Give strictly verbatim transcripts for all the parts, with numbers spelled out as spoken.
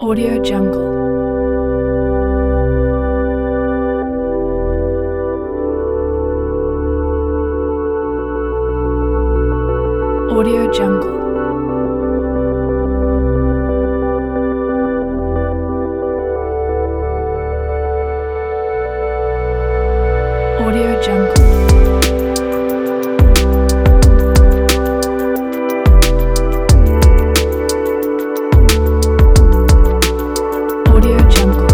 Audio Jungle. Audio Jungle. Audio Jungle. Audio Jungle.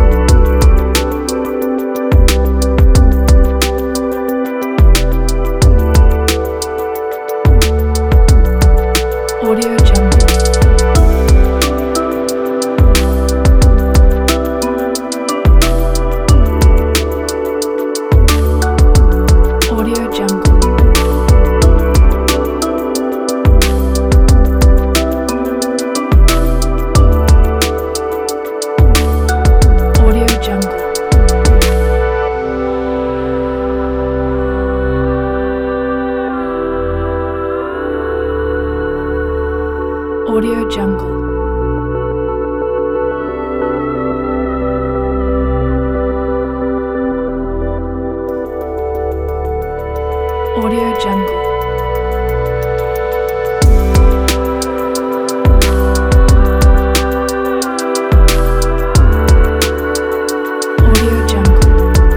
Audio Jungle. Audio Jungle. Audio Jungle. Audio Jungle. Audio Jungle. Audio Jungle.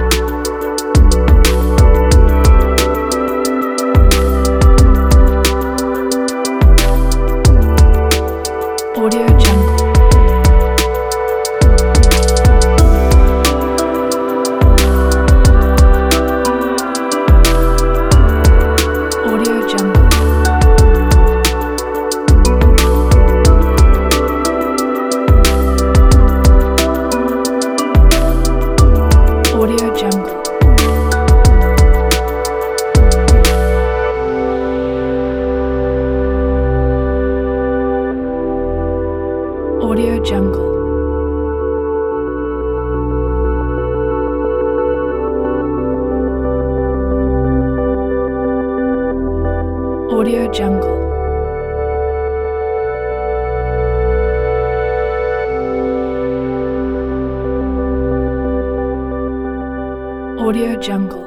Audio Jungle. Audio Jungle. Audio Jungle. Audio Jungle. Audio Jungle. Audio Jungle.